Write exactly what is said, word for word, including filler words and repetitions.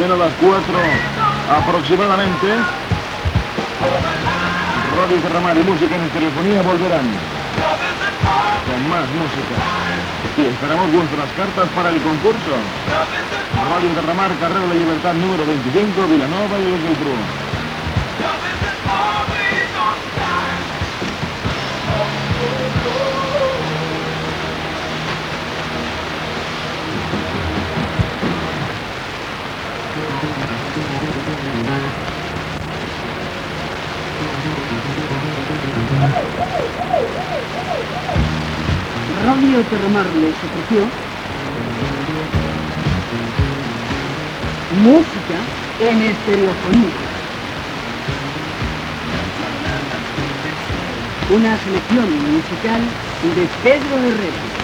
mañana a las cuatro aproximadamente. Radio Terramar y música en telefonía volverán con más música. Y esperamos vuestras cartas para el concurso. Radio Terramar, Carrera de la Libertad número veinticinco, Vilanova y Los del Bru. Radio Terramar les ofreció música en estereofonía. Una selección musical de Pedro Herrera.